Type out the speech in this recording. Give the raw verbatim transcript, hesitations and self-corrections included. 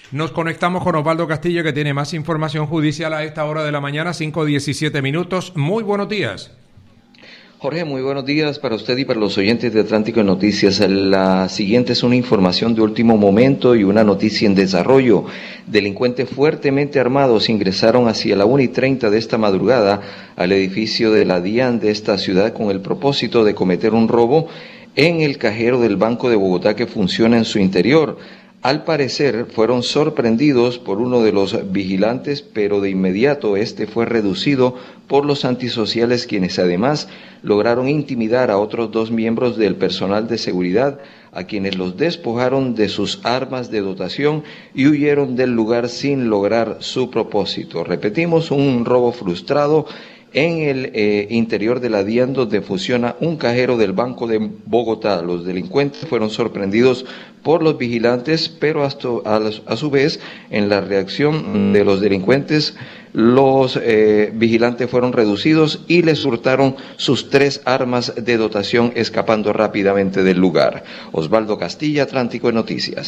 Nos conectamos con Osvaldo Castillo, que tiene más información judicial a esta hora de la mañana, cinco diecisiete minutos. Muy buenos días. Jorge, muy buenos días para usted y para los oyentes de Atlántico Noticias. La siguiente es una información de último momento y una noticia en desarrollo. Delincuentes fuertemente armados ingresaron hacia la una y treinta de esta madrugada al edificio de la DIAN de esta ciudad con el propósito de cometer un robo en el cajero del Banco de Bogotá que funciona en su interior. Al parecer fueron sorprendidos por uno de los vigilantes, pero de inmediato este fue reducido por los antisociales, quienes además lograron intimidar a otros dos miembros del personal de seguridad, a quienes los despojaron de sus armas de dotación y huyeron del lugar sin lograr su propósito. Repetimos, un robo frustrado en el eh, interior de la DIAN, donde funciona un cajero del Banco de Bogotá. Los delincuentes fueron sorprendidos por los vigilantes, pero hasta, a, a su vez, en la reacción de los delincuentes, los eh, vigilantes fueron reducidos y les hurtaron sus tres armas de dotación, escapando rápidamente del lugar. Osvaldo Castilla, Atlántico de Noticias.